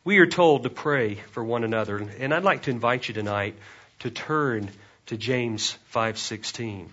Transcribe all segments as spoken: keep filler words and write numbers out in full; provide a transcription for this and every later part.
We are told to pray for one another, and I'd like to invite you tonight to turn to James five sixteen.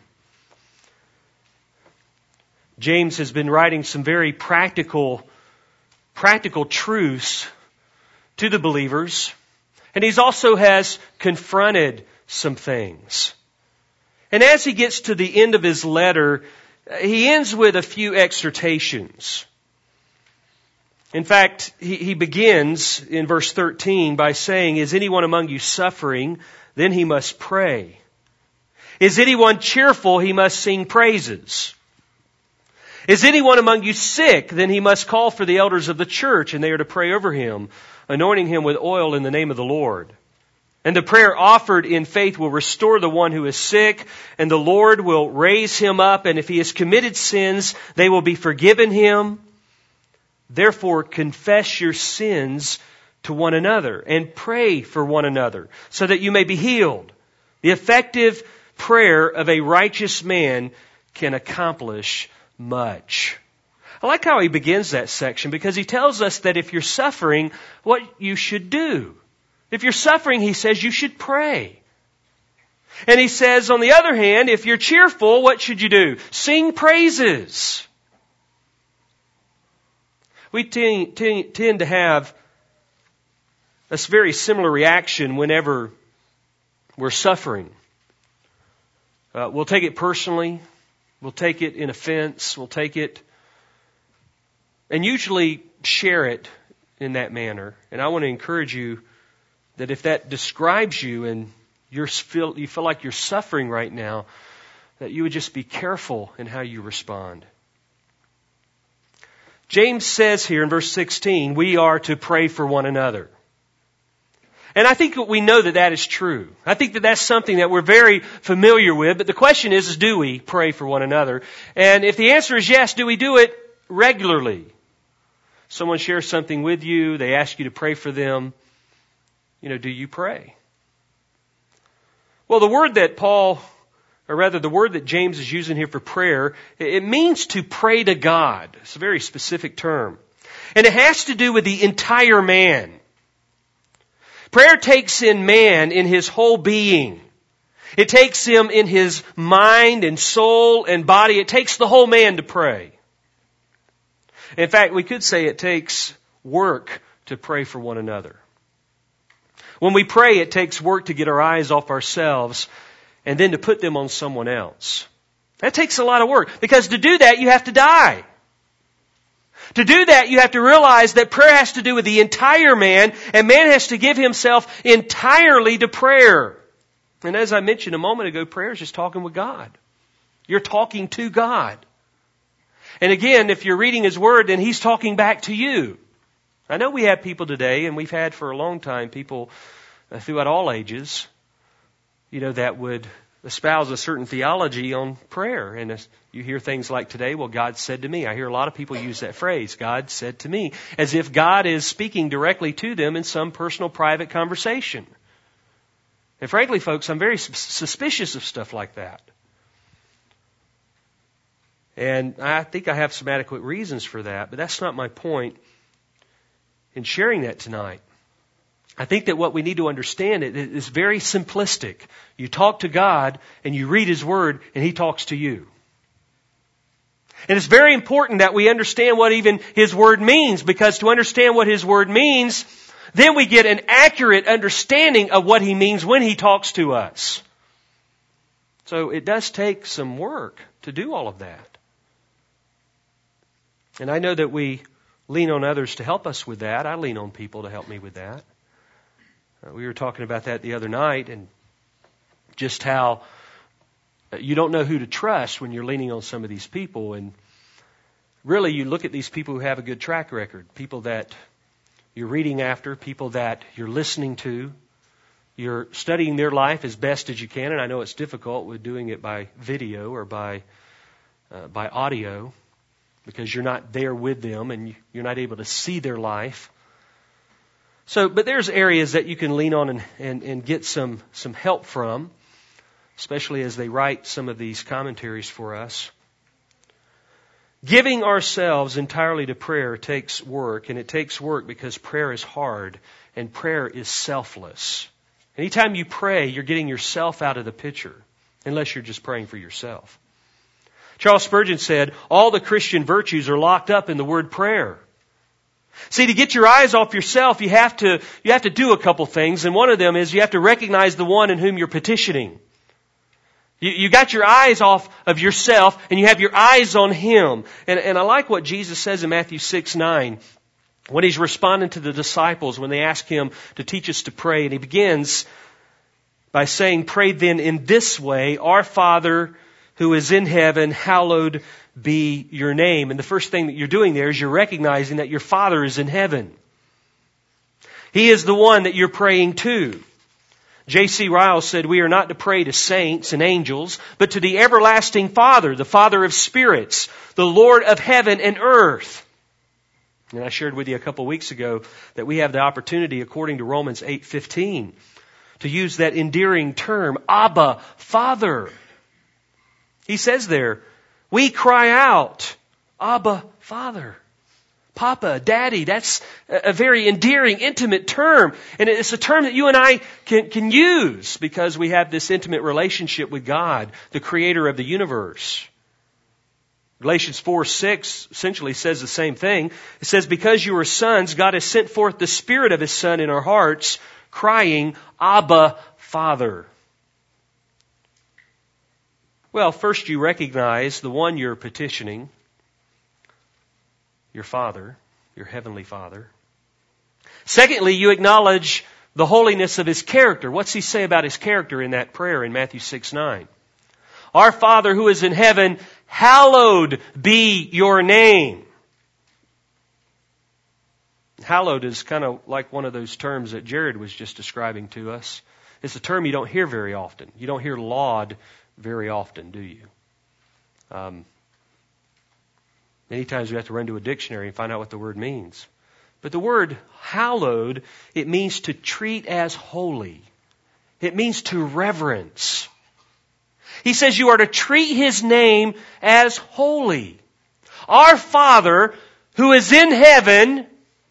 James has been writing some very practical, practical truths to the believers, and he also has confronted some things. And as he gets to the end of his letter, he ends with a few exhortations. In fact, he, he begins in verse thirteen by saying, "Is anyone among you suffering? Then he must pray. Is anyone cheerful? He must sing praises. Is anyone among you sick? Then he must call for the elders of the church, and they are to pray over him, anointing him with oil in the name of the Lord. And the prayer offered in faith will restore the one who is sick, and the Lord will raise him up, and if he has committed sins, they will be forgiven him. Therefore, confess your sins to one another and pray for one another so that you may be healed. The effective prayer of a righteous man can accomplish much." I like how he begins that section because he tells us that if you're suffering, what you should do. If you're suffering, he says you should pray. And he says, on the other hand, if you're cheerful, what should you do? Sing praises. We t- t- tend to have a very similar reaction whenever we're suffering. Uh, we'll take it personally. We'll take it in offense. We'll take it and usually share it in that manner. And I want to encourage you that if that describes you and you're feel, you feel like you're suffering right now, that you would just be careful in how you respond. James says here in verse sixteen, we are to pray for one another. And I think we know that that is true. I think that that's something that we're very familiar with. But the question is, is do we pray for one another? And if the answer is yes, do we do it regularly? Someone shares something with you. They ask you to pray for them. You know, do you pray? Well, the word that Paul, or rather the word that James is using here for prayer, it means to pray to God. It's a very specific term. And it has to do with the entire man. Prayer takes in man in his whole being. It takes him in his mind and soul and body. It takes the whole man to pray. In fact, we could say it takes work to pray for one another. When we pray, it takes work to get our eyes off ourselves and then to put them on someone else. That takes a lot of work because to do that, you have to die. To do that, you have to realize that prayer has to do with the entire man, and man has to give himself entirely to prayer. And as I mentioned a moment ago, prayer is just talking with God. You're talking to God. And again, if you're reading His Word, then He's talking back to you. I know we have people today, and we've had for a long time people uh, throughout all ages, you know, that would espouse a certain theology on prayer. And as you hear things like today, well, God said to me. I hear a lot of people use that phrase, God said to me, as if God is speaking directly to them in some personal, private conversation. And frankly, folks, I'm very suspicious of stuff like that. And I think I have some adequate reasons for that, but that's not my point in sharing that tonight. I think that what we need to understand it is very simplistic. You talk to God and you read His Word and He talks to you. And it's very important that we understand what even His Word means, because to understand what His Word means, then we get an accurate understanding of what He means when He talks to us. So it does take some work to do all of that. And I know that we lean on others to help us with that. I lean on people to help me with that. Uh, we were talking about that the other night, and just how you don't know who to trust when you're leaning on some of these people. And really, you look at these people who have a good track record, people that you're reading after, people that you're listening to. You're studying their life as best as you can, and I know it's difficult with doing it by video or by uh, by audio, because you're not there with them and you're not able to see their life. So, but there's areas that you can lean on and, and, and get some, some help from, especially as they write some of these commentaries for us. Giving ourselves entirely to prayer takes work, and it takes work because prayer is hard and prayer is selfless. Anytime you pray, you're getting yourself out of the picture, unless you're just praying for yourself. Charles Spurgeon said, all the Christian virtues are locked up in the word prayer. See, to get your eyes off yourself, you have to, you have to do a couple things, and one of them is you have to recognize the one in whom you're petitioning. You, you got your eyes off of yourself, and you have your eyes on Him. And, and I like what Jesus says in Matthew six nine, when He's responding to the disciples when they ask Him to teach us to pray. And He begins by saying, pray then in this way, Our Father who is in heaven, hallowed be your name. And the first thing that you're doing there is you're recognizing that your Father is in heaven. He is the one that you're praying to. J C Ryle said, we are not to pray to saints and angels, but to the everlasting Father, the Father of spirits, the Lord of heaven and earth. And I shared with you a couple of weeks ago that we have the opportunity, according to Romans eight fifteen, to use that endearing term, Abba, Father. He says there, we cry out, Abba, Father. Papa, Daddy, that's a very endearing, intimate term. And it's a term that you and I can, can use because we have this intimate relationship with God, the Creator of the universe. Galatians four six essentially says the same thing. It says, because you are sons, God has sent forth the Spirit of His Son in our hearts, crying, Abba, Father. Well, first you recognize the one you're petitioning, your Father, your Heavenly Father. Secondly, you acknowledge the holiness of His character. What's He say about His character in that prayer in Matthew six nine? Our Father who is in heaven, hallowed be your name. Hallowed is kind of like one of those terms that Jared was just describing to us. It's a term you don't hear very often. You don't hear laud very often, do you? Um, Many times we have to run to a dictionary and find out what the word means. But the word hallowed, it means to treat as holy. It means to reverence. He says you are to treat His name as holy. Our Father who is in heaven,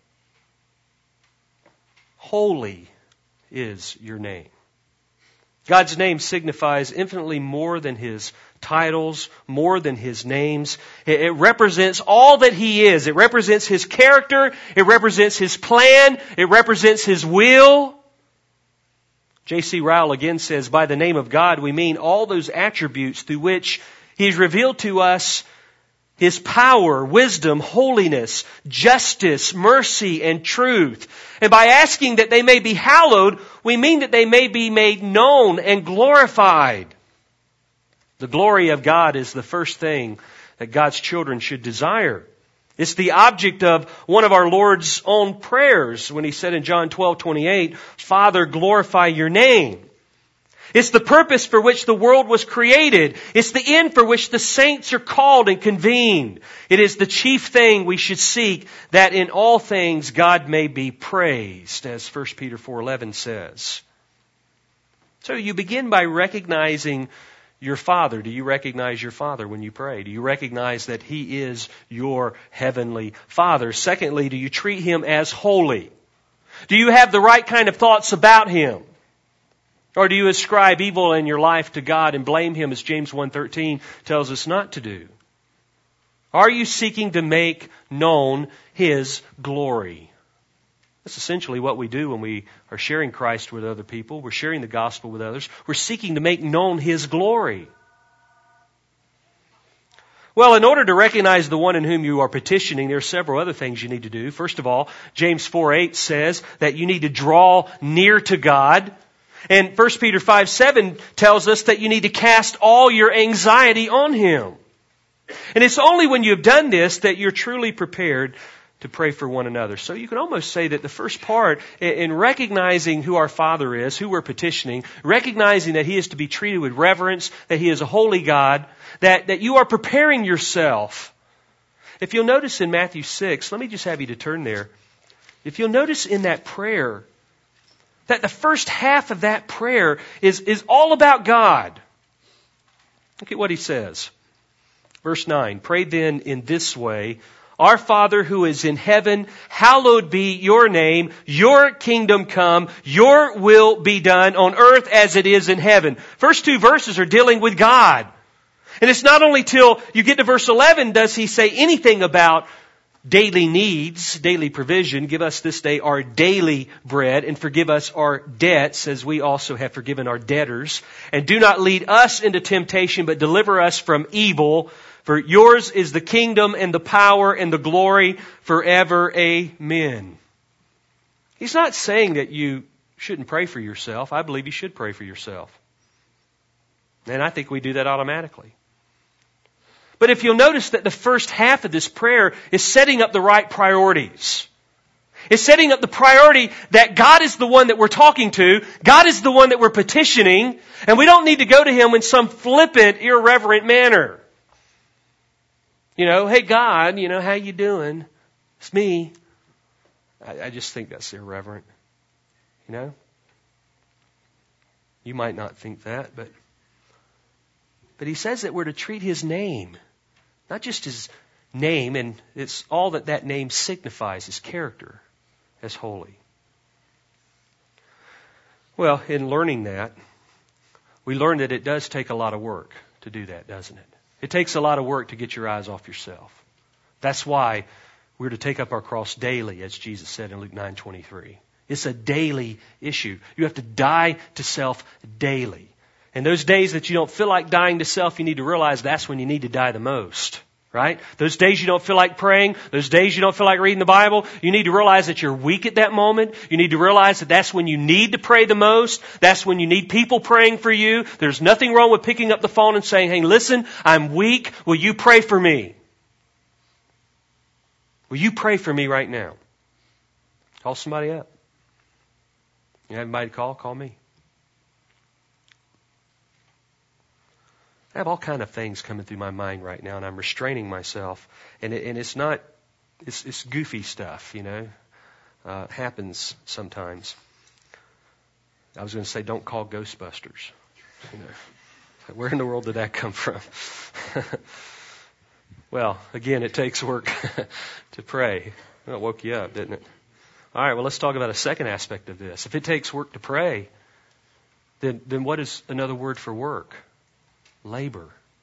holy is your name. God's name signifies infinitely more than His titles, more than His names. It represents all that He is. It represents His character. It represents His plan. It represents His will. J C Ryle again says, by the name of God, we mean all those attributes through which He's revealed to us His power, wisdom, holiness, justice, mercy, and truth. And by asking that they may be hallowed, we mean that they may be made known and glorified. The glory of God is the first thing that God's children should desire. It's the object of one of our Lord's own prayers when He said in John twelve twenty-eight, Father, glorify your name. It's the purpose for which the world was created. It's the end for which the saints are called and convened. It is the chief thing we should seek, that in all things God may be praised, as First Peter four eleven says. So you begin by recognizing your Father. Do you recognize your Father when you pray? Do you recognize that He is your Heavenly Father? Secondly, do you treat Him as holy? Do you have the right kind of thoughts about Him? Or do you ascribe evil in your life to God and blame Him, as James one thirteen tells us not to do? Are you seeking to make known His glory? That's essentially what we do when we are sharing Christ with other people. We're sharing the gospel with others. We're seeking to make known His glory. Well, in order to recognize the one in whom you are petitioning, there are several other things you need to do. First of all, James four eight says that you need to draw near to God. And First Peter five seven tells us that you need to cast all your anxiety on Him. And it's only when you have done this that you're truly prepared to pray for one another. So you can almost say that the first part, in recognizing who our Father is, who we're petitioning, recognizing that He is to be treated with reverence, that He is a holy God, that, that you are preparing yourself. If you'll notice in Matthew six, let me just have you to turn there. If you'll notice in that prayer, that the first half of that prayer is, is all about God. Look at what He says. Verse nine, pray then in this way, Our Father who is in heaven, hallowed be your name, your kingdom come, your will be done on earth as it is in heaven. First two verses are dealing with God. And it's not only till you get to verse eleven does he say anything about daily needs, daily provision. Give us this day our daily bread and forgive us our debts as we also have forgiven our debtors. And do not lead us into temptation, but deliver us from evil. For yours is the kingdom and the power and the glory forever. Amen. He's not saying that you shouldn't pray for yourself. I believe you should pray for yourself. And I think we do that automatically. But if you'll notice that the first half of this prayer is setting up the right priorities. It's setting up the priority that God is the one that we're talking to. God is the one that we're petitioning. And we don't need to go to Him in some flippant, irreverent manner. You know, hey God, you know, how you doing? It's me. I, I just think that's irreverent. You know? You might not think that, but but He says that we're to treat His name. Not just His name, and it's all that that name signifies, His character, as holy. Well, in learning that, we learn that it does take a lot of work to do that, doesn't it? It takes a lot of work to get your eyes off yourself. That's why we're to take up our cross daily, as Jesus said in Luke nine twenty-three. It's a daily issue. You have to die to self daily. And those days that you don't feel like dying to self, you need to realize that's when you need to die the most. Right? Those days you don't feel like praying, those days you don't feel like reading the Bible, you need to realize that you're weak at that moment. You need to realize that that's when you need to pray the most. That's when you need people praying for you. There's nothing wrong with picking up the phone and saying, hey, listen, I'm weak. Will you pray for me? Will you pray for me right now? Call somebody up. You have anybody to call? Call me. I have all kind of things coming through my mind right now, and I'm restraining myself. And, it, and it's not, it's, it's goofy stuff, you know. Uh, it happens sometimes. I was going to say, don't call Ghostbusters. You know, where in the world did that come from? Well, again, it takes work to pray. Well, it woke you up, didn't it? All right, well, let's talk about a second aspect of this. If it takes work to pray, then, then what is another word for work? Labor.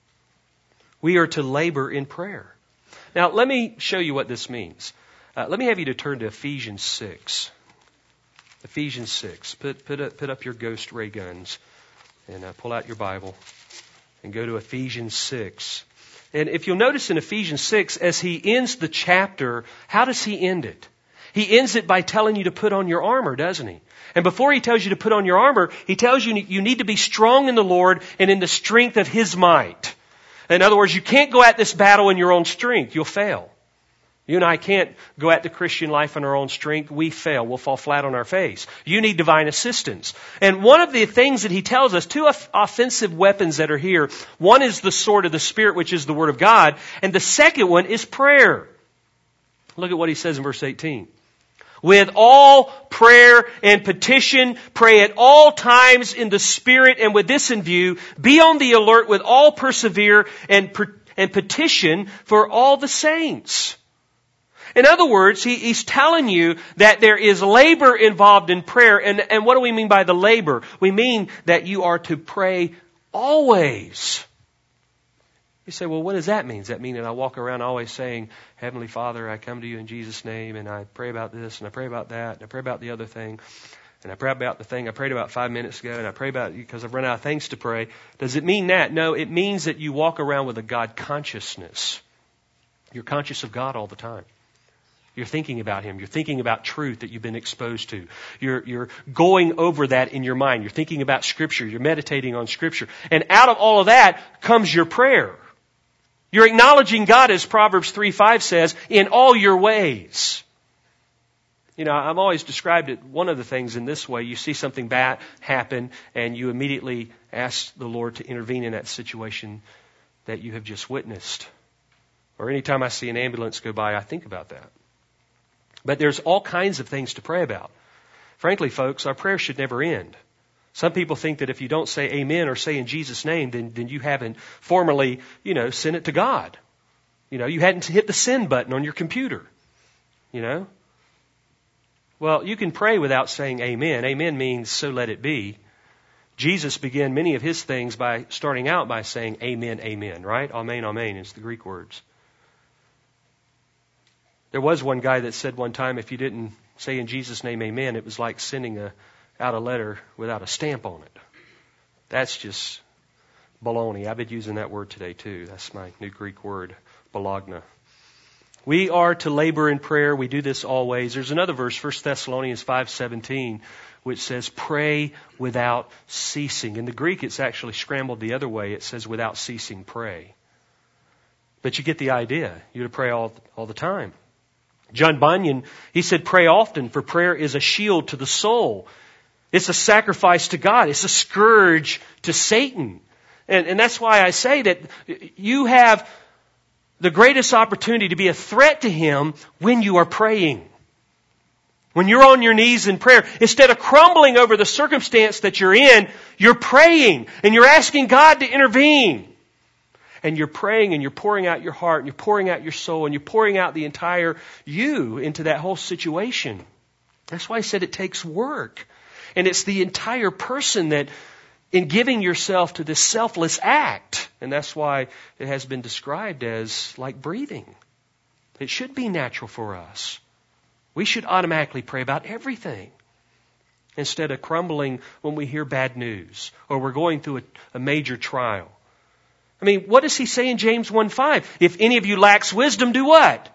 We are to labor in prayer. Now, let me show you what this means. Uh, let me have you to turn to Ephesians six. Ephesians six. Put, put, up, put up your ghost ray guns and uh, pull out your Bible and go to Ephesians six. And if you'll notice in Ephesians six, as he ends the chapter, how does he end it? He ends it by telling you to put on your armor, doesn't he? And before he tells you to put on your armor, he tells you you need to be strong in the Lord and in the strength of His might. In other words, you can't go at this battle in your own strength. You'll fail. You and I can't go at the Christian life in our own strength. We fail. We'll fall flat on our face. You need divine assistance. And one of the things that he tells us, two offensive weapons that are here. One is the sword of the Spirit, which is the Word of God. And the second one is prayer. Look at what he says in verse eighteen. With all prayer and petition, pray at all times in the Spirit, and with this in view, be on the alert with all persevere and, and petition for all the saints. In other words, he, he's telling you that there is labor involved in prayer. And, and what do we mean by the labor? We mean that you are to pray always. You say, well, what does that mean? Does that mean that I walk around always saying, Heavenly Father, I come to you in Jesus' name, and I pray about this, and I pray about that, and I pray about the other thing, and I pray about the thing I prayed about five minutes ago, and I pray about you because I've run out of things to pray. Does it mean that? No, it means that you walk around with a God consciousness. You're conscious of God all the time. You're thinking about Him. You're thinking about truth that you've been exposed to. You're, you're going over that in your mind. You're thinking about Scripture. You're meditating on Scripture. And out of all of that comes your prayer. You're acknowledging God, as Proverbs three five says, in all your ways. You know, I've always described it, one of the things in this way, you see something bad happen and you immediately ask the Lord to intervene in that situation that you have just witnessed. Or anytime I see an ambulance go by, I think about that. But there's all kinds of things to pray about. Frankly, folks, our prayer should never end. Some people think that if you don't say amen or say in Jesus' name, then, then you haven't formally, you know, sent it to God. You know, you hadn't hit the send button on your computer. You know? Well, you can pray without saying amen. Amen means so let it be. Jesus began many of his things by starting out by saying amen, amen, right? Amen, amen is the Greek words. There was one guy that said one time if you didn't say in Jesus' name amen, it was like sending a, out a letter without a stamp on it. That's just baloney. I've been using that word today too. That's my new Greek word, balagna. We are to labor in prayer. We do this always. There's another verse, First Thessalonians five seventeen, which says, pray without ceasing. In the Greek, it's actually scrambled the other way. It says, without ceasing, pray. But you get the idea. You're to pray all, all the time. John Bunyan, he said, pray often, for prayer is a shield to the soul. It's a sacrifice to God. It's a scourge to Satan. And, and that's why I say that you have the greatest opportunity to be a threat to him when you are praying. When you're on your knees in prayer, instead of crumbling over the circumstance that you're in, you're praying and you're asking God to intervene. And you're praying and you're pouring out your heart and you're pouring out your soul and you're pouring out the entire you into that whole situation. That's why I said it takes work. And it's the entire person that in giving yourself to this selfless act. And that's why it has been described as like breathing. It should be natural for us. We should automatically pray about everything instead of crumbling when we hear bad news or we're going through a, a major trial. I mean, what does he say in James one five? If any of you lacks wisdom, do what?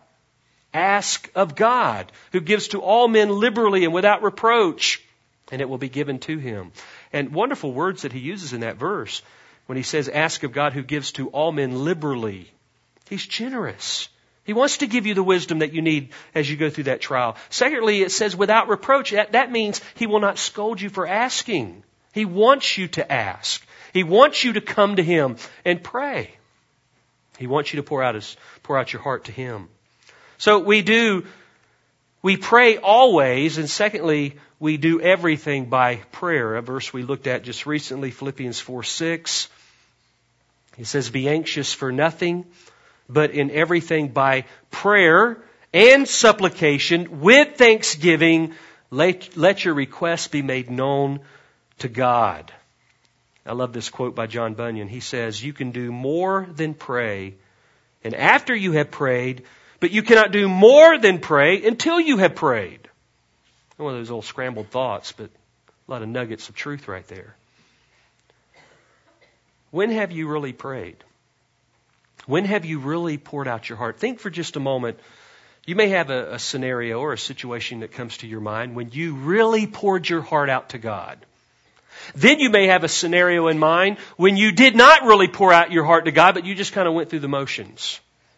Ask of God, who gives to all men liberally and without reproach, and it will be given to him. And wonderful words that he uses in that verse when he says, ask of God who gives to all men liberally. He's generous. He wants to give you the wisdom that you need as you go through that trial. Secondly, it says without reproach. That, that means he will not scold you for asking. He wants you to ask. He wants you to come to him and pray. He wants you to pour out his, pour out your heart to him. So we do, we pray always, and secondly, we do everything by prayer. A verse we looked at just recently, Philippians four six. It says, be anxious for nothing, but in everything by prayer and supplication with thanksgiving, let, let your requests be made known to God. I love this quote by John Bunyan. He says, you can do more than pray, and after you have prayed, but you cannot do more than pray until you have prayed. One of those old scrambled thoughts, but a lot of nuggets of truth right there. When have you really prayed? When have you really poured out your heart? Think for just a moment. You may have a, a scenario or a situation that comes to your mind when you really poured your heart out to God. Then you may have a scenario in mind when you did not really pour out your heart to God, but you just kind of went through the motions.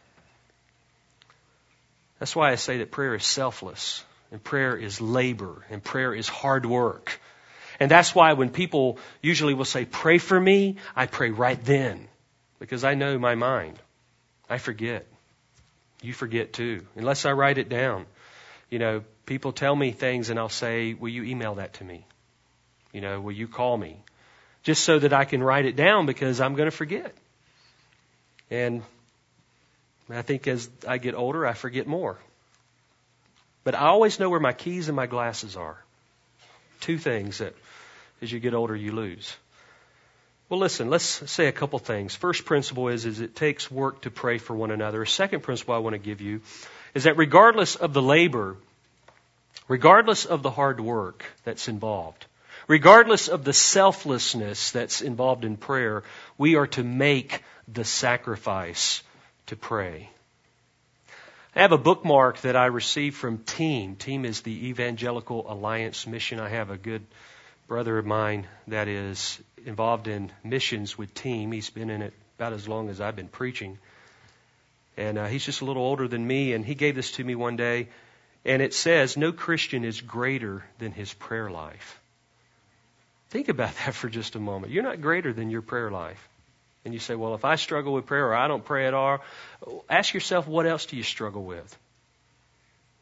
That's why I say that prayer is selfless, and prayer is labor, and prayer is hard work. And that's why when people usually will say, pray for me, I pray right then. Because I know my mind. I forget. You forget too. Unless I write it down. You know, people tell me things and I'll say, will you email that to me? You know, will you call me? Just so that I can write it down because I'm going to forget. And I think as I get older, I forget more. But I always know where my keys and my glasses are. Two things that as you get older, you lose. Well, listen, let's say a couple things. First principle is, is it takes work to pray for one another. A second principle I want to give you is that regardless of the labor, regardless of the hard work that's involved, regardless of the selflessness that's involved in prayer, we are to make the sacrifice to pray. I have a bookmark that I received from TEAM. TEAM is the Evangelical Alliance Mission. I have a good brother of mine that is involved in missions with TEAM. He's been in it about as long as I've been preaching. And uh, he's just a little older than me, and he gave this to me one day. And it says, no Christian is greater than his prayer life. Think about that for just a moment. You're not greater than your prayer life. And you say, well, if I struggle with prayer or I don't pray at all, ask yourself, what else do you struggle with?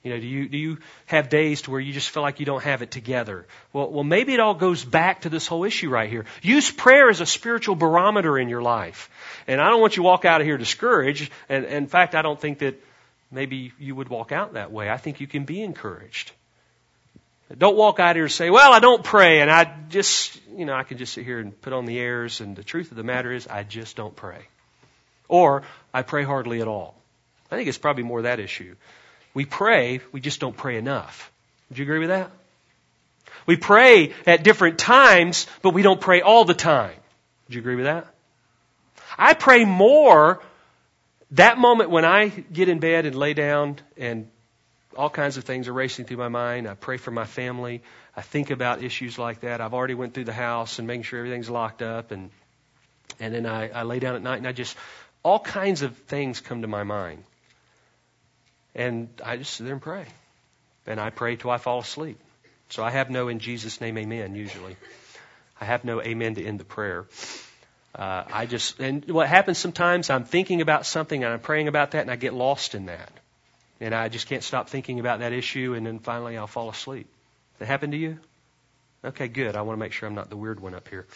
You know, do you do you have days to where you just feel like you don't have it together? Well, well, maybe it all goes back to this whole issue right here. Use prayer as a spiritual barometer in your life. And I don't want you to walk out of here discouraged. And, and in fact, I don't think that maybe you would walk out that way. I think you can be encouraged. Don't walk out here and say, well, I don't pray, and I just, you know, I can just sit here and put on the airs, and the truth of the matter is I just don't pray. Or I pray hardly at all. I think it's probably more that issue. We pray, we just don't pray enough. Would you agree with that? We pray at different times, but we don't pray all the time. Would you agree with that? I pray more that moment when I get in bed and lay down and all kinds of things are racing through my mind. I pray for my family. I think about issues like that. I've already went through the house and making sure everything's locked up. And and then I, I lay down at night and I just, all kinds of things come to my mind. And I just sit there and pray. And I pray till I fall asleep. So I have no in Jesus' name, amen, usually. I have no amen to end the prayer. Uh, I just, and what happens sometimes, I'm thinking about something and I'm praying about that and I get lost in that. And I just can't stop thinking about that issue, and then finally I'll fall asleep. That happened to you? Okay, good. I want to make sure I'm not the weird one up here.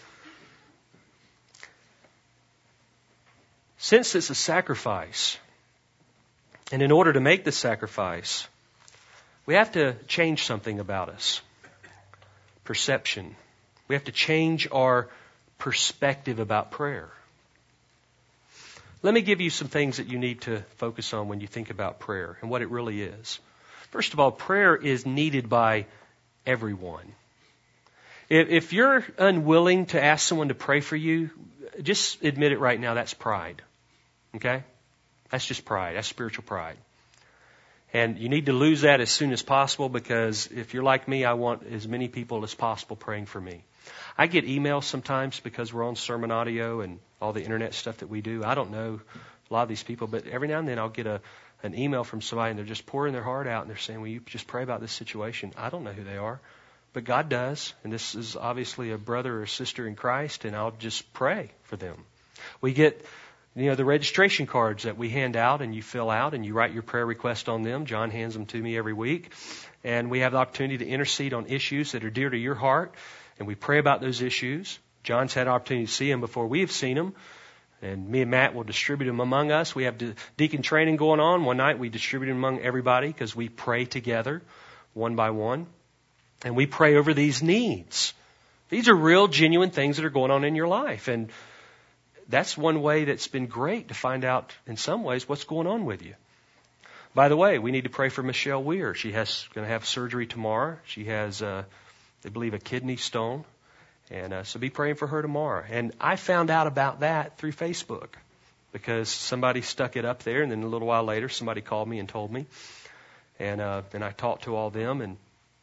Since it's a sacrifice, and in order to make the sacrifice, we have to change something about us. Perception. We have to change our perspective about prayer. Let me give you some things that you need to focus on when you think about prayer and what it really is. First of all, prayer is needed by everyone. If, if you're unwilling to ask someone to pray for you, just admit it right now, that's pride. Okay? That's just pride. That's spiritual pride. And you need to lose that as soon as possible, because if you're like me, I want as many people as possible praying for me. I get emails sometimes because we're on sermon audio and all the internet stuff that we do. I don't know a lot of these people, but every now and then I'll get a an email from somebody and they're just pouring their heart out and they're saying, will you just pray about this situation? I don't know who they are, but God does. And this is obviously a brother or sister in Christ, and I'll just pray for them. We get, you know, the registration cards that we hand out and you fill out and you write your prayer request on them. John hands them to me every week. And we have the opportunity to intercede on issues that are dear to your heart. And we pray about those issues. John's had an opportunity to see them before we have seen them. And me and Matt will distribute them among us. We have deacon training going on. One night we distribute them among everybody because we pray together, one by one. And we pray over these needs. These are real, genuine things that are going on in your life. And that's one way that's been great to find out, in some ways, what's going on with you. By the way, we need to pray for Michelle Weir. She has going to have surgery tomorrow. She has, uh, they believe, a kidney stone. And uh, so be praying for her tomorrow. And I found out about that through Facebook because somebody stuck it up there, and then a little while later somebody called me and told me. And uh, and I talked to all them. And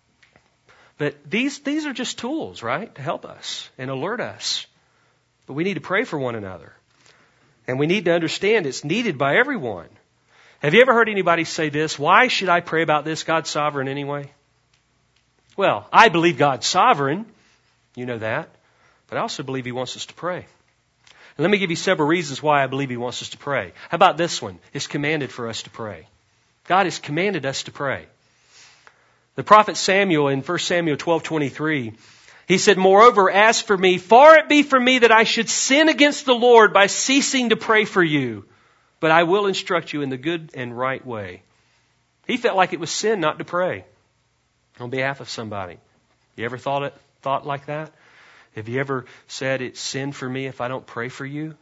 But these these are just tools, right, to help us and alert us. But we need to pray for one another. And we need to understand it's needed by everyone. Have you ever heard anybody say this? Why should I pray about this? God's sovereign anyway. Well, I believe God's sovereign. You know that. But I also believe He wants us to pray. And let me give you several reasons why I believe He wants us to pray. How about this one? It's commanded for us to pray. God has commanded us to pray. The prophet Samuel in First Samuel twelve twenty-three, he said, moreover, as for me, far it be from me that I should sin against the Lord by ceasing to pray for you, but I will instruct you in the good and right way. He felt like it was sin not to pray on behalf of somebody. You ever thought it? Thought like that? Have you ever said it's sin for me if I don't pray for you?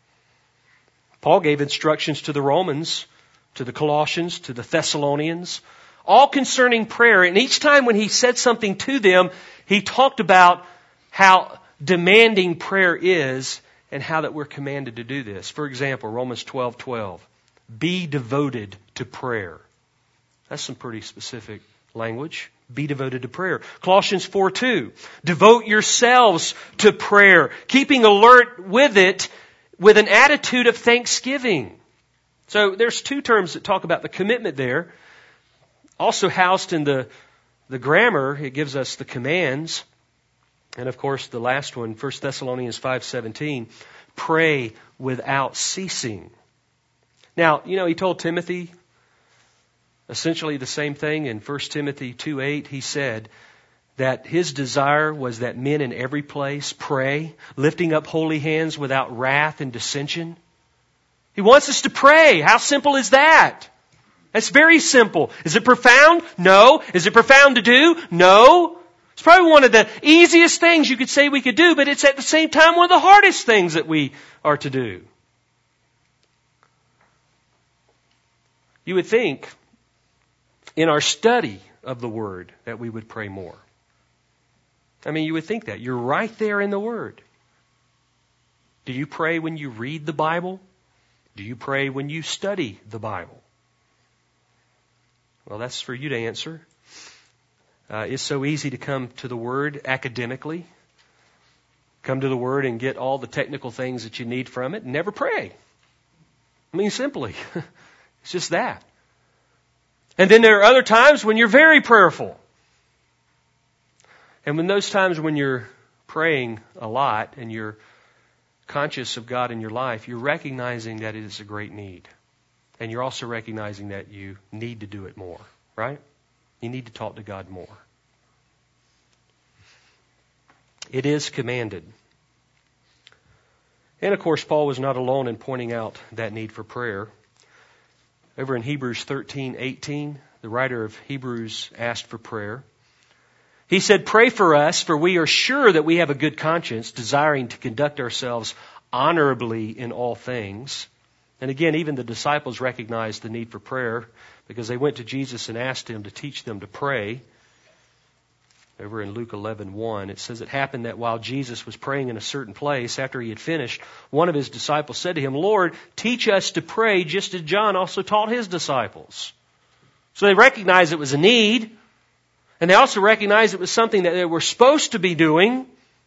Paul gave instructions to the Romans, to the Colossians, to the Thessalonians, all concerning prayer. And each time when he said something to them, he talked about how demanding prayer is and how that we're commanded to do this. For example, Romans twelve twelve, be devoted to prayer. That's some pretty specific language. Be devoted to prayer. Colossians four two, devote yourselves to prayer, keeping alert with it with an attitude of thanksgiving. So there's two terms that talk about the commitment there. Also housed in the, the grammar, it gives us the commands. And of course the last one, First Thessalonians five seventeen, pray without ceasing. Now, you know, he told Timothy, Essentially the same thing in First Timothy two eight. He said that his desire was that men in every place pray, lifting up holy hands without wrath and dissension. He wants us to pray. How simple is that? That's very simple. Is it profound? No. Is it profound to do? No. It's probably one of the easiest things you could say we could do, but it's at the same time one of the hardest things that we are to do. You would think in our study of the Word that we would pray more. I mean, you would think that. You're right there in the Word. Do you pray when you read the Bible? Do you pray when you study the Bible? Well, that's for you to answer. Uh, it's so easy to come to the Word academically, come to the Word and get all the technical things that you need from it and never pray. I mean, simply. It's just that. And then there are other times when you're very prayerful. And when those times when you're praying a lot and you're conscious of God in your life, you're recognizing that it is a great need. And you're also recognizing that you need to do it more, right? You need to talk to God more. It is commanded. And of course, Paul was not alone in pointing out that need for prayer. Over in Hebrews thirteen eighteen, the writer of Hebrews asked for prayer. He said, "Pray for us, for we are sure that we have a good conscience, desiring to conduct ourselves honorably in all things." And again, even the disciples recognized the need for prayer because they went to Jesus and asked Him to teach them to pray. Over in Luke eleven one, it says, "It happened that while Jesus was praying in a certain place, after He had finished, one of His disciples said to Him, 'Lord, teach us to pray just as John also taught his disciples.'" So they recognized it was a need, and they also recognized it was something that they were supposed to be doing.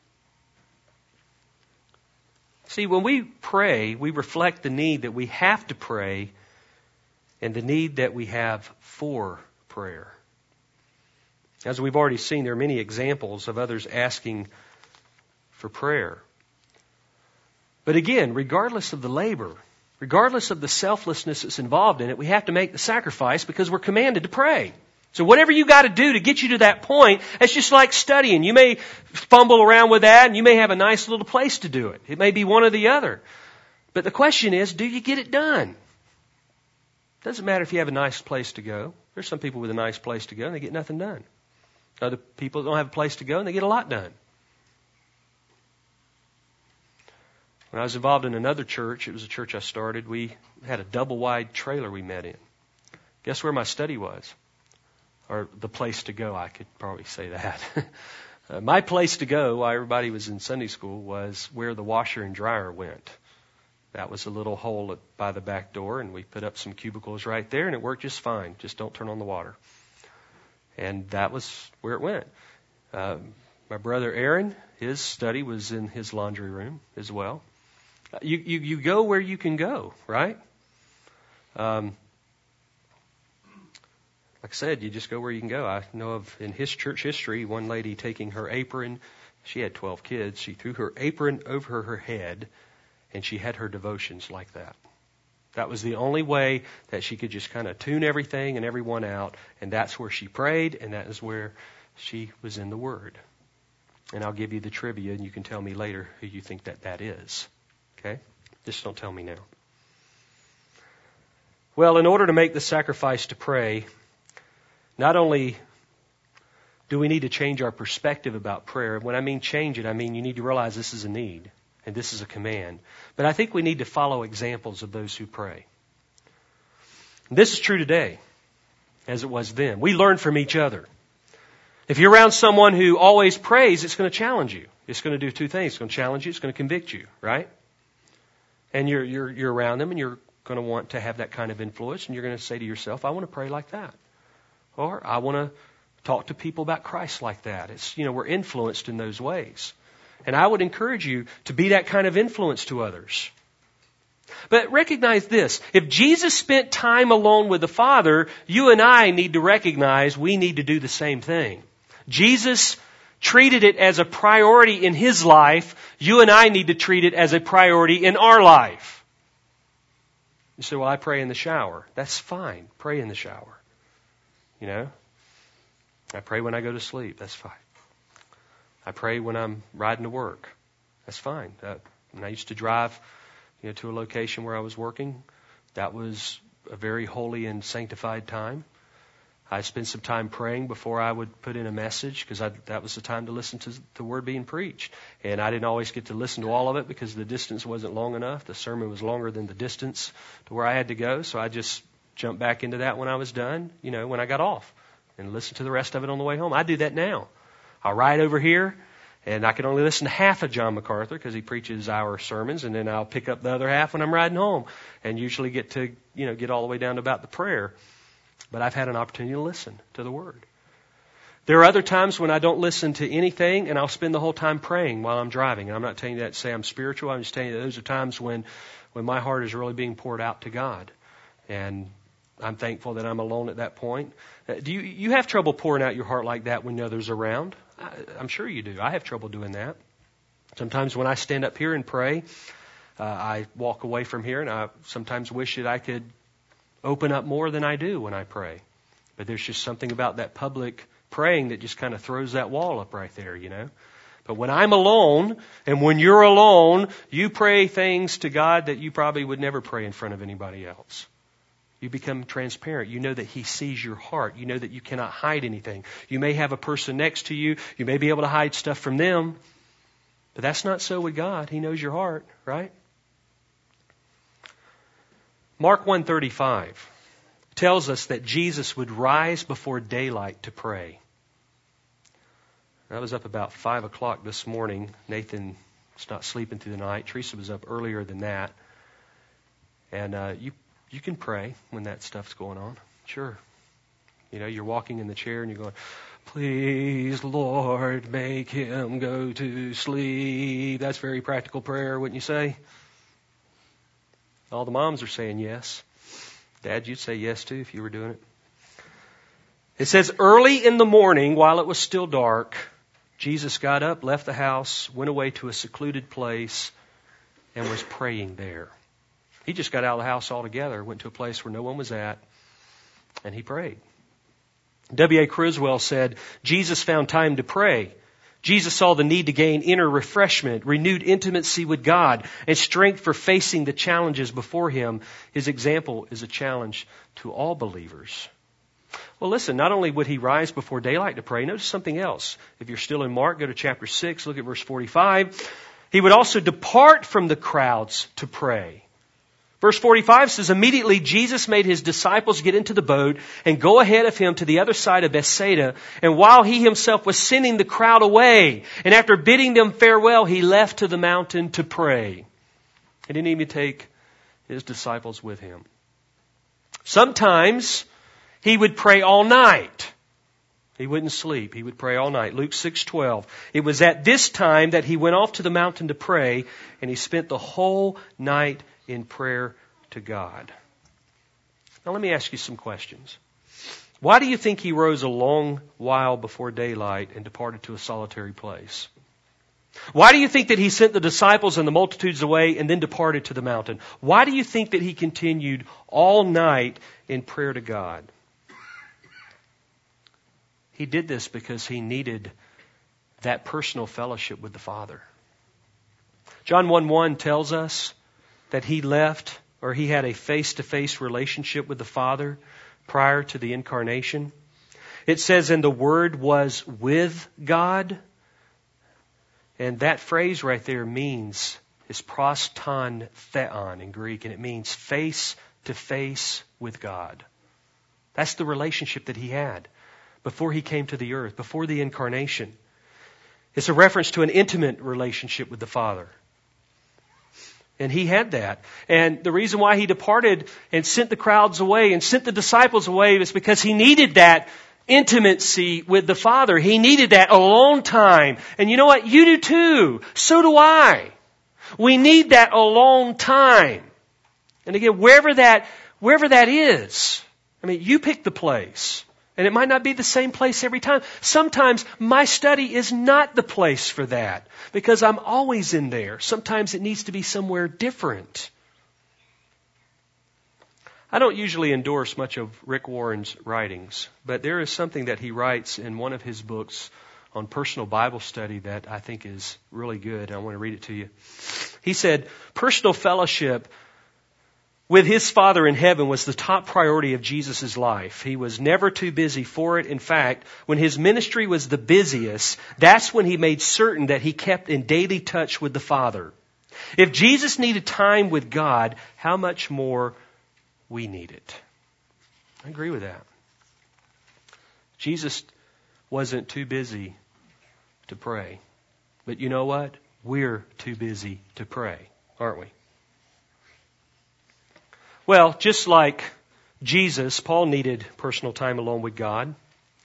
See, when we pray, we reflect the need that we have to pray and the need that we have for prayer. As we've already seen, there are many examples of others asking for prayer. But again, regardless of the labor, regardless of the selflessness that's involved in it, we have to make the sacrifice because we're commanded to pray. So whatever you got to do to get you to that point, it's just like studying. You may fumble around with that and you may have a nice little place to do it. It may be one or the other. But the question is, do you get it done? Doesn't matter if you have a nice place to go. There's some people with a nice place to go and they get nothing done. Other people don't have a place to go and they get a lot done. When I was involved in another church, it was a church I started, we had a double-wide trailer we met in. Guess where my study was? Or the place to go, I could probably say that. uh, my place to go while everybody was in Sunday school was where the washer and dryer went. That was a little hole by the back door, and we put up some cubicles right there, and it worked just fine. Just don't turn on the water. And that was where it went. Uh, my brother Aaron, his study was in his laundry room as well. Uh, you, you, you go where you can go, right? Um, like I said, you just go where you can go. I know of in his church history, one lady taking her apron. She had twelve kids. She threw her apron over her head, and she had her devotions like that. That was the only way that she could just kind of tune everything and everyone out. And that's where she prayed, and that is where she was in the Word. And I'll give you the trivia, and you can tell me later who you think that that is. Okay? Just don't tell me now. Well, in order to make the sacrifice to pray, not only do we need to change our perspective about prayer. When I mean change it, I mean you need to realize this is a need. And this is a command. But I think we need to follow examples of those who pray. This is true today, as it was then. We learn from each other. If you're around someone who always prays, it's going to challenge you. It's going to do two things. It's going to challenge you. It's going to convict you, right? And you're, you're, you're around them and you're going to want to have that kind of influence. And you're going to say to yourself, I want to pray like that. Or I want to talk to people about Christ like that. It's, you know, we're influenced in those ways. And I would encourage you to be that kind of influence to others. But recognize this. If Jesus spent time alone with the Father, you and I need to recognize we need to do the same thing. Jesus treated it as a priority in His life. You and I need to treat it as a priority in our life. You say, well, I pray in the shower. That's fine. Pray in the shower. You know, I pray when I go to sleep. That's fine. I pray when I'm riding to work. That's fine. Uh, when I used to drive, you know, to a location where I was working, that was a very holy and sanctified time. I spent some time praying before I would put in a message because that was the time to listen to the word being preached. And I didn't always get to listen to all of it because the distance wasn't long enough. The sermon was longer than the distance to where I had to go. So I just jumped back into that when I was done, you know, when I got off, and listen to the rest of it on the way home. I do that now. I'll ride over here, and I can only listen to half of John MacArthur because he preaches our sermons, and then I'll pick up the other half when I'm riding home and usually get to, you know, get all the way down to about the prayer. But I've had an opportunity to listen to the Word. There are other times when I don't listen to anything, and I'll spend the whole time praying while I'm driving. And I'm not telling you that to say I'm spiritual. I'm just telling you that those are times when, when my heart is really being poured out to God. And I'm thankful that I'm alone at that point. Do you, you have trouble pouring out your heart like that when others are around? I, I'm sure you do. I have trouble doing that. Sometimes when I stand up here and pray, uh, I walk away from here, and I sometimes wish that I could open up more than I do when I pray. But there's just something about that public praying that just kind of throws that wall up right there, you know. But when I'm alone, and when you're alone, you pray things to God that you probably would never pray in front of anybody else. You become transparent. You know that He sees your heart. You know that you cannot hide anything. You may have a person next to you. You may be able to hide stuff from them. But that's not so with God. He knows your heart, right? Mark one thirty-five tells us that Jesus would rise before daylight to pray. I was up about five o'clock this morning. Nathan was not sleeping through the night. Teresa was up earlier than that. And uh, you you can pray when that stuff's going on. Sure. You know, you're walking in the chair and you're going, please, Lord, make him go to sleep. That's very practical prayer, wouldn't you say? All the moms are saying yes. Dad, you'd say yes too if you were doing it. It says, early in the morning, while it was still dark, Jesus got up, left the house, went away to a secluded place, and was praying there. He just got out of the house altogether, went to a place where no one was at, and he prayed. W A Criswell said, Jesus found time to pray. Jesus saw the need to gain inner refreshment, renewed intimacy with God, and strength for facing the challenges before him. His example is a challenge to all believers. Well, listen, not only would he rise before daylight to pray, notice something else. If you're still in Mark, go to chapter six, look at verse forty-five. He would also depart from the crowds to pray. Verse forty-five says, immediately Jesus made his disciples get into the boat and go ahead of him to the other side of Bethsaida. And while he himself was sending the crowd away, and after bidding them farewell, he left to the mountain to pray. He didn't even take his disciples with him. Sometimes he would pray all night. He wouldn't sleep. He would pray all night. Luke six twelve. It was at this time that he went off to the mountain to pray, and he spent the whole night in prayer to God. Now let me ask you some questions. Why do you think he rose a long while before daylight and departed to a solitary place? Why do you think that he sent the disciples and the multitudes away and then departed to the mountain? Why do you think that he continued all night in prayer to God? He did this because he needed that personal fellowship with the Father. John one one tells us that he left, or he had a face-to-face relationship with the Father prior to the incarnation. It says, and the Word was with God. And that phrase right there means, is proston theon in Greek, and it means face-to-face with God. That's the relationship that he had before he came to the earth, before the incarnation. It's a reference to an intimate relationship with the Father. And he had that. And the reason why he departed and sent the crowds away and sent the disciples away is because he needed that intimacy with the Father. He needed that alone time. And you know what? You do too. So do I. We need that alone time. And again, wherever that, wherever that is, I mean, you pick the place. And it might not be the same place every time. Sometimes my study is not the place for that because I'm always in there. Sometimes it needs to be somewhere different. I don't usually endorse much of Rick Warren's writings, but there is something that he writes in one of his books on personal Bible study that I think is really good. I want to read it to you. He said, personal fellowship with his Father in heaven was the top priority of Jesus' life. He was never too busy for it. In fact, when his ministry was the busiest, that's when he made certain that he kept in daily touch with the Father. If Jesus needed time with God, how much more we need it? I agree with that. Jesus wasn't too busy to pray. But you know what? We're too busy to pray, aren't we? Well, just like Jesus, Paul needed personal time alone with God.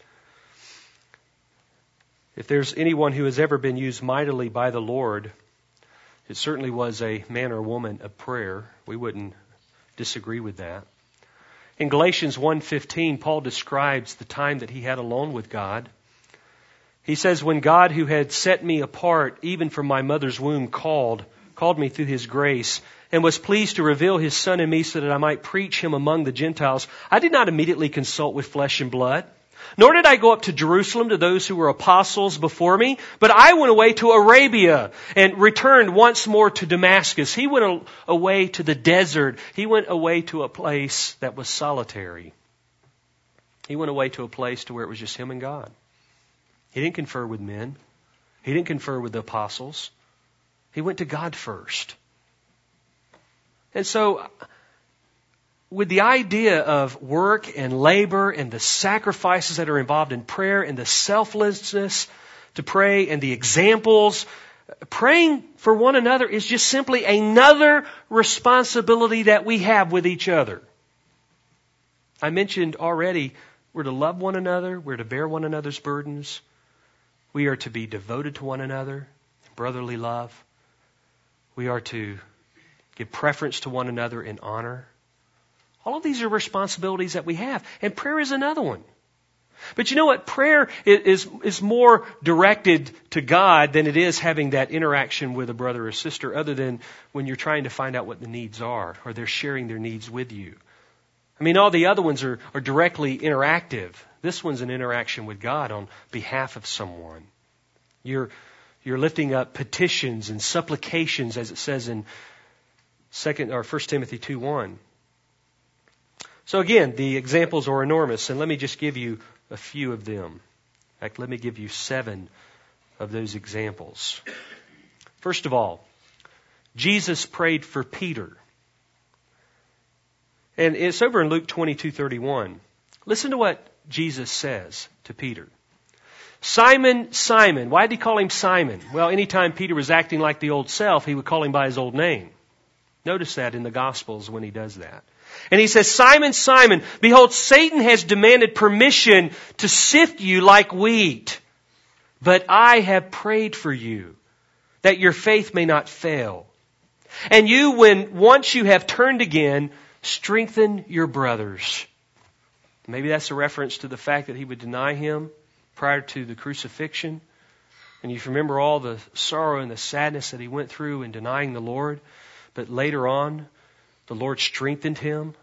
If there's anyone who has ever been used mightily by the Lord, it certainly was a man or woman of prayer. We wouldn't disagree with that. In Galatians one fifteen, Paul describes the time that he had alone with God. He says, when God, who had set me apart even from my mother's womb, called, called me through His grace, and was pleased to reveal His Son in me so that I might preach Him among the Gentiles, I did not immediately consult with flesh and blood, nor did I go up to Jerusalem to those who were apostles before me, but I went away to Arabia and returned once more to Damascus. He went away to the desert. He went away to a place that was solitary. He went away to a place to where it was just him and God. He didn't confer with men. He didn't confer with the apostles. He went to God first. And so, with the idea of work and labor and the sacrifices that are involved in prayer and the selflessness to pray and the examples, praying for one another is just simply another responsibility that we have with each other. I mentioned already, we're to love one another, we're to bear one another's burdens, we are to be devoted to one another, brotherly love, we are to give preference to one another in honor. All of these are responsibilities that we have. And prayer is another one. But you know what? Prayer is, is more directed to God than it is having that interaction with a brother or sister, other than when you're trying to find out what the needs are or they're sharing their needs with you. I mean, all the other ones are, are directly interactive. This one's an interaction with God on behalf of someone. You're, you're lifting up petitions and supplications, as it says in Second or First Timothy two one. So again, the examples are enormous, and let me just give you a few of them. In fact, let me give you seven of those examples. First of all, Jesus prayed for Peter. And it's over in Luke twenty-two thirty-one. Listen to what Jesus says to Peter. Simon, Simon. Why did he call him Simon? Well, anytime Peter was acting like the old self, he would call him by his old name. Notice that in the Gospels when he does that. And he says, Simon, Simon, behold, Satan has demanded permission to sift you like wheat. But I have prayed for you, that your faith may not fail. And you, when once you have turned again, strengthen your brothers. Maybe that's a reference to the fact that he would deny him prior to the crucifixion. And you remember all the sorrow and the sadness that he went through in denying the Lord. But later on, the Lord strengthened him.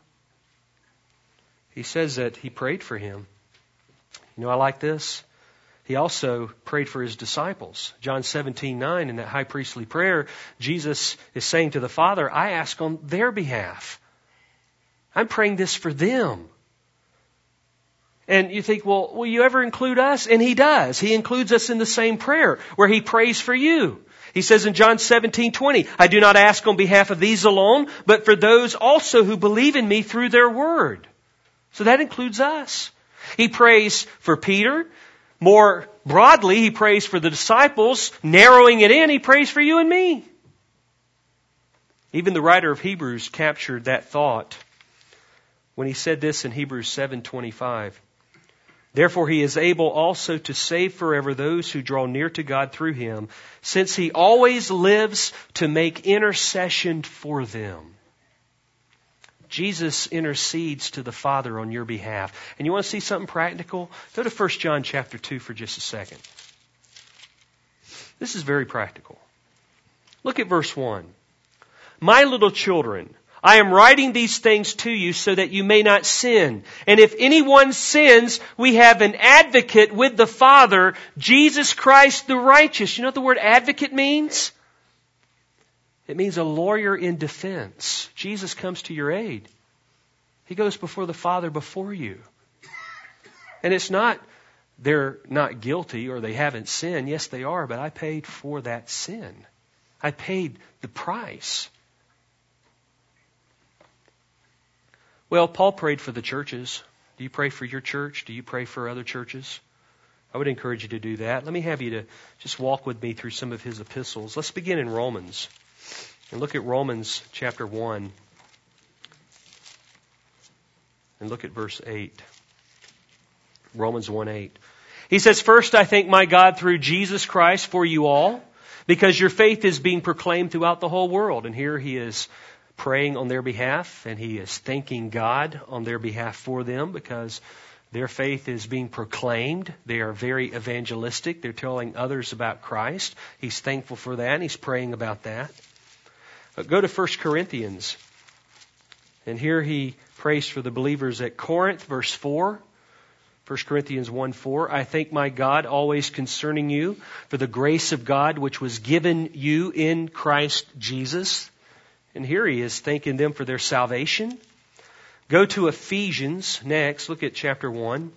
He says that he prayed for him. You know, I like this. He also prayed for his disciples. John seventeen nine, in that high priestly prayer, Jesus is saying to the Father, I ask on their behalf. I'm praying this for them. And you think, well, will you ever include us? And he does. He includes us in the same prayer where he prays for you. He says in John seventeen twenty, I do not ask on behalf of these alone, but for those also who believe in me through their word. So that includes us. He prays for Peter. More broadly, he prays for the disciples. Narrowing it in, he prays for you and me. Even the writer of Hebrews captured that thought when he said this in Hebrews seven twenty-five. Therefore he is able also to save forever those who draw near to God through him, since he always lives to make intercession for them. Jesus intercedes to the Father on your behalf. And you want to see something practical? Go to First John chapter two for just a second. This is very practical. Look at verse one. My little children, I am writing these things to you so that you may not sin. And if anyone sins, we have an advocate with the Father, Jesus Christ the righteous. You know what the word advocate means? It means a lawyer in defense. Jesus comes to your aid. He goes before the Father before you. And it's not they're not guilty or they haven't sinned. Yes, they are, but I paid for that sin. I paid the price. Well, Paul prayed for the churches. Do you pray for your church? Do you pray for other churches? I would encourage you to do that. Let me have you to just walk with me through some of his epistles. Let's begin in Romans. And look at Romans chapter one. And look at verse eight. Romans one eight. He says, "First I thank my God through Jesus Christ for you all, because your faith is being proclaimed throughout the whole world." And here he is praying on their behalf, and he is thanking God on their behalf for them because their faith is being proclaimed. They are very evangelistic. They're telling others about Christ. He's thankful for that, and he's praying about that. But go to First Corinthians, and here he prays for the believers at Corinth, verse four. First Corinthians one four, "I thank my God always concerning you for the grace of God which was given you in Christ Jesus." And here he is thanking them for their salvation. Go to Ephesians next. Look at chapter one.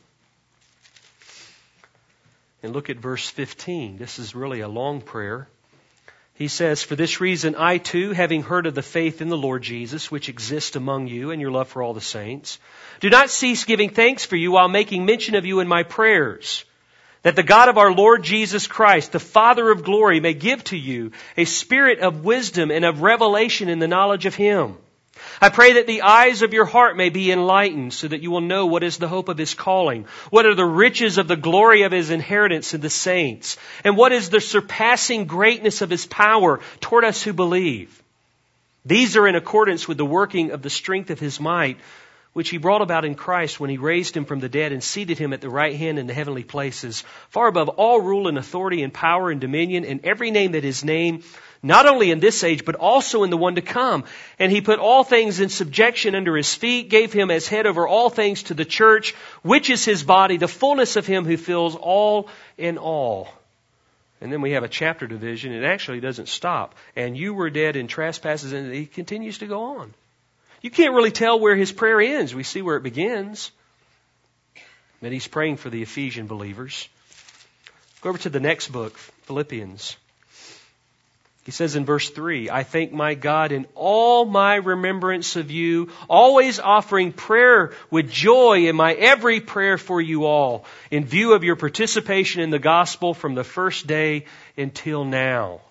And look at verse fifteen. This is really a long prayer. He says, "For this reason I too, having heard of the faith in the Lord Jesus, which exists among you, and your love for all the saints, do not cease giving thanks for you while making mention of you in my prayers, that the God of our Lord Jesus Christ, the Father of glory, may give to you a spirit of wisdom and of revelation in the knowledge of Him. I pray that the eyes of your heart may be enlightened, so that you will know what is the hope of His calling, what are the riches of the glory of His inheritance in the saints, and what is the surpassing greatness of His power toward us who believe. These are in accordance with the working of the strength of His might, which He brought about in Christ when He raised Him from the dead and seated Him at the right hand in the heavenly places, far above all rule and authority and power and dominion and every name that is named, not only in this age, but also in the one to come. And He put all things in subjection under His feet, gave Him as head over all things to the church, which is His body, the fullness of Him who fills all in all." And then we have a chapter division. It actually doesn't stop. "And you were dead in trespasses," and he continues to go on. You can't really tell where his prayer ends. We see where it begins. That he's praying for the Ephesian believers. Go over to the next book, Philippians. He says in verse three, "I thank my God in all my remembrance of you, always offering prayer with joy in my every prayer for you all, in view of your participation in the gospel from the first day until now."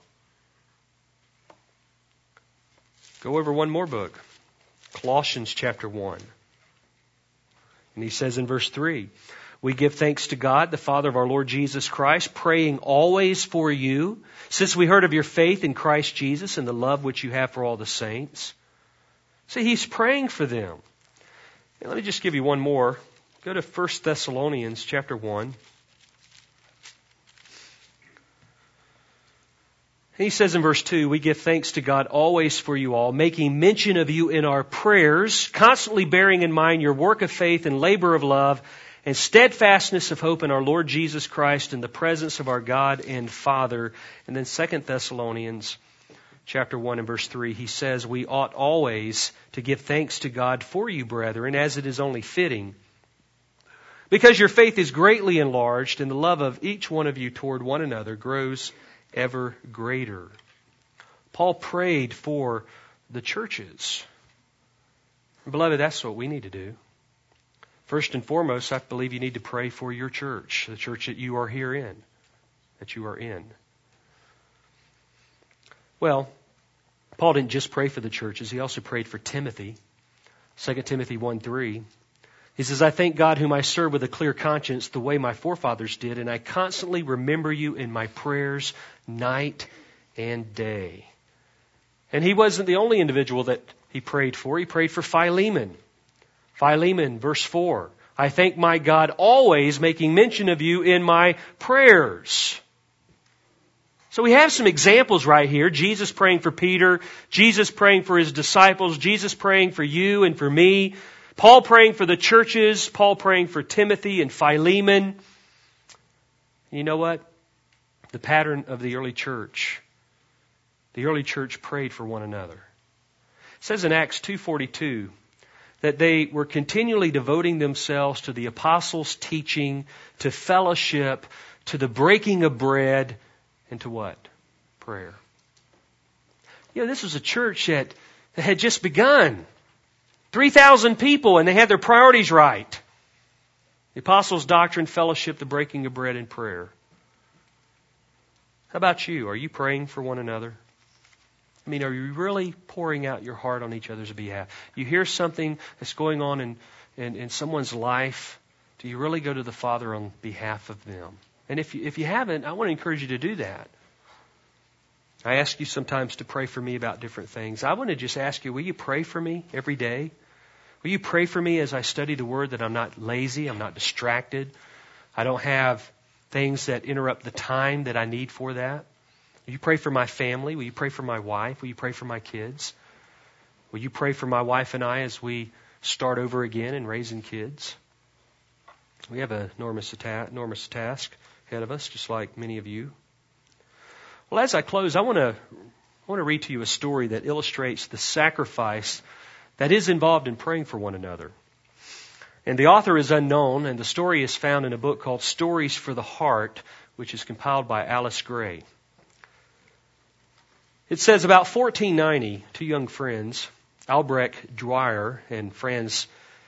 Go over one more book. Colossians chapter one. And he says in verse three, "We give thanks to God, the Father of our Lord Jesus Christ, praying always for you, since we heard of your faith in Christ Jesus and the love which you have for all the saints." See, he's praying for them. And let me just give you one more. Go to First Thessalonians chapter one. He says in verse two, "We give thanks to God always for you all, making mention of you in our prayers, constantly bearing in mind your work of faith and labor of love and steadfastness of hope in our Lord Jesus Christ in the presence of our God and Father." And then Second Thessalonians chapter one and verse three, he says, "We ought always to give thanks to God for you, brethren, as it is only fitting, because your faith is greatly enlarged and the love of each one of you toward one another grows ever greater." Paul prayed for the churches. Beloved, that's what we need to do. First and foremost, I believe you need to pray for your church, the church that you are here in, that you are in. Well, Paul didn't just pray for the churches, he also prayed for Timothy. Second Timothy one three. He says, "I thank God whom I serve with a clear conscience the way my forefathers did, and I constantly remember you in my prayers night and day." And he wasn't the only individual that he prayed for. He prayed for Philemon. Philemon, verse four. "I thank my God always, making mention of you in my prayers." So we have some examples right here. Jesus praying for Peter, Jesus praying for his disciples, Jesus praying for you and for me, Paul praying for the churches, Paul praying for Timothy and Philemon. You know what? The pattern of the early church. The early church prayed for one another. It says in Acts two forty-two that they were continually devoting themselves to the apostles' teaching, to fellowship, to the breaking of bread, and to what? Prayer. You know, this was a church that, that had just begun. three thousand people, and they had their priorities right. The apostles' doctrine, fellowship, the breaking of bread, and prayer. How about you? Are you praying for one another? I mean, are you really pouring out your heart on each other's behalf? You hear something that's going on in, in, in someone's life. Do you really go to the Father on behalf of them? And if you, if you haven't, I want to encourage you to do that. I ask you sometimes to pray for me about different things. I want to just ask you, will you pray for me every day? Will you pray for me as I study the Word, that I'm not lazy, I'm not distracted, I don't have things that interrupt the time that I need for that? Will you pray for my family? Will you pray for my wife? Will you pray for my kids? Will you pray for my wife and I as we start over again in raising kids? We have an enormous, enormous task ahead of us, just like many of you. Well, as I close, I want to I want to read to you a story that illustrates the sacrifice that is involved in praying for one another. And the author is unknown, and the story is found in a book called Stories for the Heart, which is compiled by Alice Gray. It says, about fourteen ninety, two young friends, Albrecht Dwyer and Franz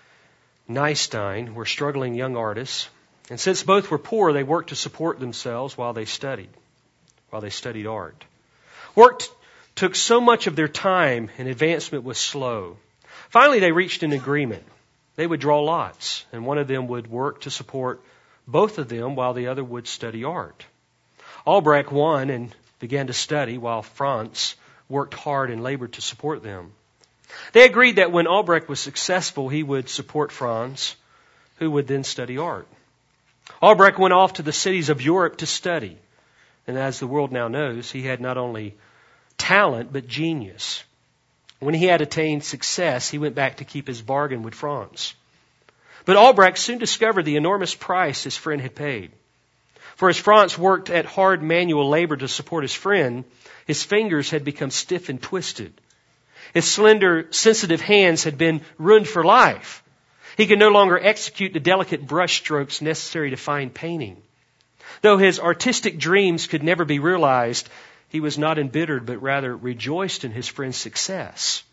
Nystein, were struggling young artists. And since both were poor, they worked to support themselves while they studied, while they studied art. Work t- took so much of their time, and advancement was slow. Finally, they reached an agreement. They would draw lots, and one of them would work to support both of them while the other would study art. Albrecht won and began to study, while Franz worked hard and labored to support them. They agreed that when Albrecht was successful, he would support Franz, who would then study art. Albrecht went off to the cities of Europe to study. And as the world now knows, he had not only talent, but genius. When he had attained success, he went back to keep his bargain with Franz. But Albrecht soon discovered the enormous price his friend had paid. For as Franz worked at hard manual labor to support his friend, his fingers had become stiff and twisted. His slender, sensitive hands had been ruined for life. He could no longer execute the delicate brush strokes necessary to fine painting. Though his artistic dreams could never be realized, he was not embittered, but rather rejoiced in his friend's success.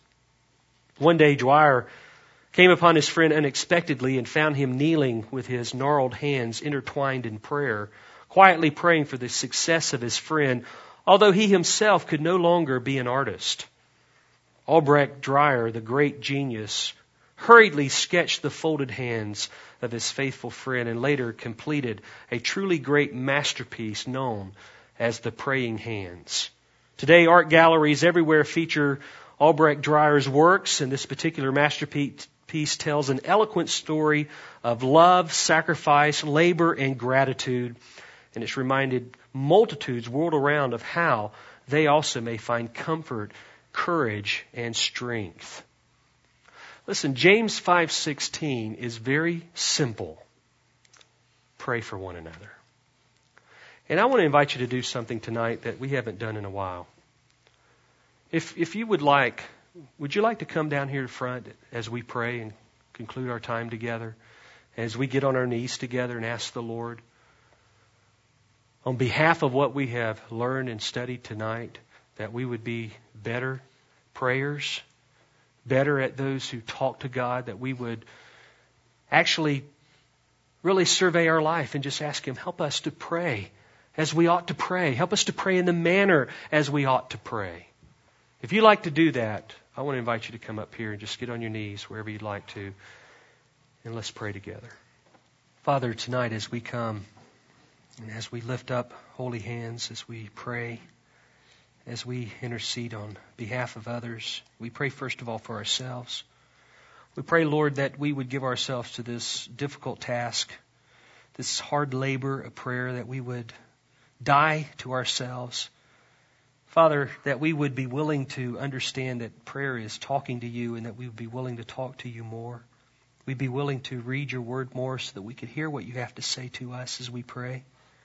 One day, Dwyer came upon his friend unexpectedly and found him kneeling with his gnarled hands intertwined in prayer, quietly praying for the success of his friend, although he himself could no longer be an artist. Albrecht Dwyer, the great genius, hurriedly sketched the folded hands of his faithful friend and later completed a truly great masterpiece known as the Praying Hands. Today, art galleries everywhere feature Albrecht Dwyer's works, and this particular masterpiece tells an eloquent story of love, sacrifice, labor, and gratitude. And it's reminded multitudes world around of how they also may find comfort, courage, and strength. Listen, James five sixteen is very simple. Pray for one another. And I want to invite you to do something tonight that we haven't done in a while. If if you would like, would you like to come down here to front as we pray and conclude our time together, as we get on our knees together and ask the Lord, on behalf of what we have learned and studied tonight, that we would be better prayers, better at those who talk to God, that we would actually really survey our life and just ask Him, help us to pray as we ought to pray. Help us to pray in the manner as we ought to pray. If you'd like to do that, I want to invite you to come up here and just get on your knees wherever you'd like to, and let's pray together. Father, tonight as we come and as we lift up holy hands, as we pray, as we intercede on behalf of others, we pray first of all for ourselves. We pray, Lord, that we would give ourselves to this difficult task, this hard labor of prayer, that we would die to ourselves, Father, that we would be willing to understand that prayer is talking to you and that we would be willing to talk to you more. We'd be willing to read your word more so that we could hear what you have to say to us as we pray.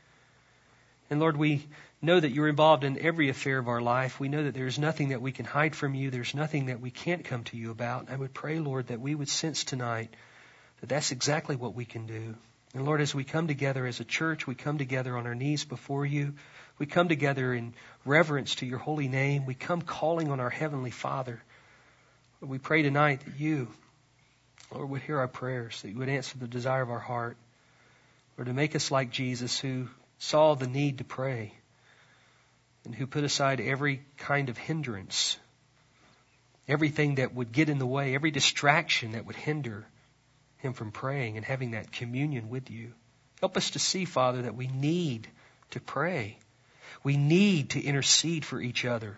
And Lord, we know that you're involved in every affair of our life. We know that there's nothing that we can hide from you. There's nothing that we can't come to you about. I would pray, Lord, that we would sense tonight that that's exactly what we can do. And Lord, as we come together as a church, we come together on our knees before you. We come together in reverence to your holy name. We come calling on our Heavenly Father. Lord, we pray tonight that you, Lord, would hear our prayers, that you would answer the desire of our heart. Lord, to make us like Jesus, who saw the need to pray and who put aside every kind of hindrance, everything that would get in the way, every distraction that would hinder him from praying and having that communion with you. Help us to see, Father, that we need to pray. We need to intercede for each other.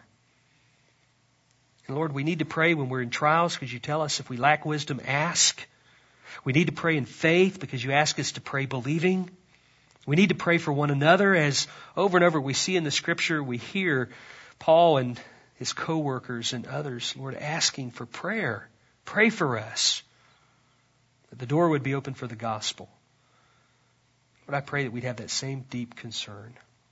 And Lord, we need to pray when we're in trials because you tell us if we lack wisdom, ask. We need to pray in faith because you ask us to pray believing. We need to pray for one another as over and over we see in the Scripture, we hear Paul and his co-workers and others, Lord, asking for prayer. Pray for us, that the door would be open for the gospel. Lord, I pray that we'd have that same deep concern.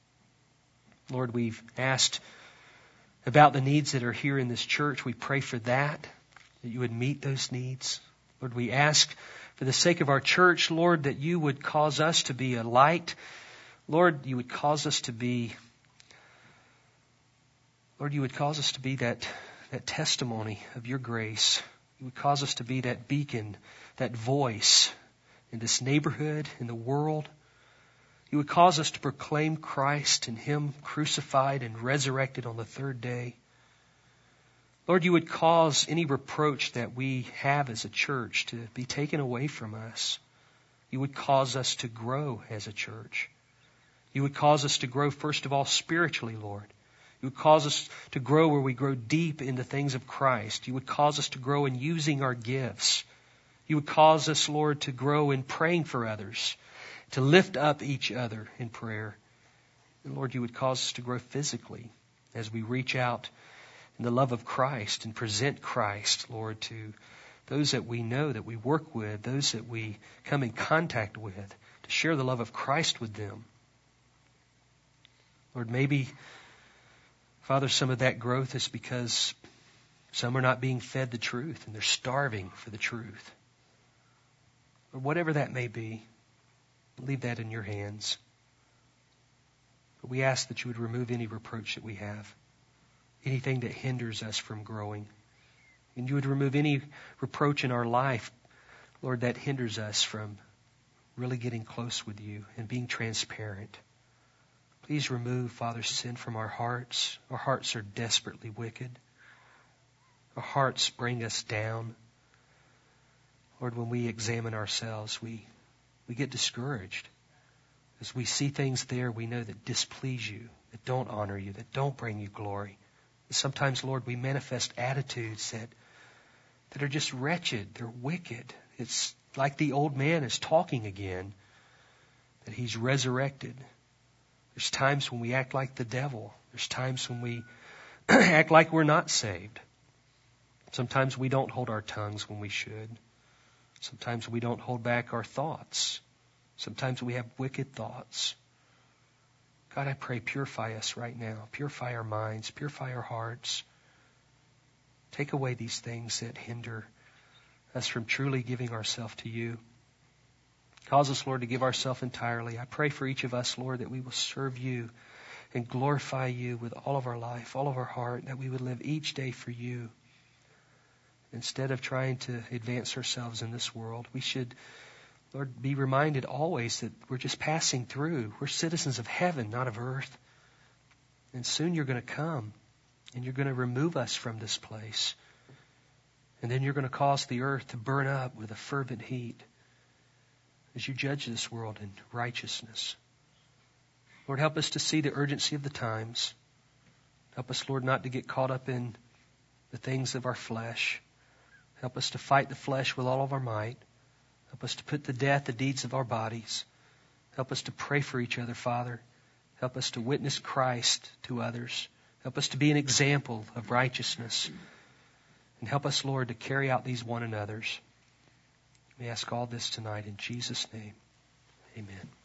Lord, we've asked about the needs that are here in this church. We pray for that, that you would meet those needs. Lord, we ask for the sake of our church, Lord, that you would cause us to be a light. Lord, you would cause us to be, Lord, you would cause us to be that, that testimony of your grace. You would cause us to be that beacon, that voice in this neighborhood, in the world. You would cause us to proclaim Christ and Him crucified and resurrected on the third day. Lord, you would cause any reproach that we have as a church to be taken away from us. You would cause us to grow as a church. You would cause us to grow, first of all, spiritually, Lord. You would cause us to grow where we grow deep in the things of Christ. You would cause us to grow in using our gifts. You would cause us, Lord, to grow in praying for others, to lift up each other in prayer. And Lord, you would cause us to grow physically as we reach out in the love of Christ and present Christ, Lord, to those that we know, that we work with, those that we come in contact with, to share the love of Christ with them. Lord, maybe, Father, some of that growth is because some are not being fed the truth and they're starving for the truth. Or whatever that may be, leave that in your hands. But we ask that you would remove any reproach that we have, anything that hinders us from growing. And you would remove any reproach in our life, Lord, that hinders us from really getting close with you and being transparent. Please remove, Father, sin from our hearts. Our hearts are desperately wicked. Our hearts bring us down. Lord, when we examine ourselves, we, we get discouraged. As we see things there we know that displease you, that don't honor you, that don't bring you glory. Sometimes, Lord, we manifest attitudes that, that are just wretched. They're wicked. It's like the old man is talking again, that he's resurrected. There's times when we act like the devil. There's times when we act like we're not saved. Sometimes we don't hold our tongues when we should. Sometimes we don't hold back our thoughts. Sometimes we have wicked thoughts. God, I pray, purify us right now. Purify our minds. Purify our hearts. Take away these things that hinder us from truly giving ourselves to you. Cause us, Lord, to give ourselves entirely. I pray for each of us, Lord, that we will serve you and glorify you with all of our life, all of our heart, that we would live each day for you. Instead of trying to advance ourselves in this world, we should, Lord, be reminded always that we're just passing through. We're citizens of heaven, not of earth. And soon you're going to come and you're going to remove us from this place. And then you're going to cause the earth to burn up with a fervent heat as you judge this world in righteousness. Lord, help us to see the urgency of the times. Help us, Lord, not to get caught up in the things of our flesh. Help us to fight the flesh with all of our might. Help us to put to death the deeds of our bodies. Help us to pray for each other, Father. Help us to witness Christ to others Help us to be an example of righteousness. And help us, Lord, to carry out these one another's. We ask all this tonight in Jesus' name. Amen.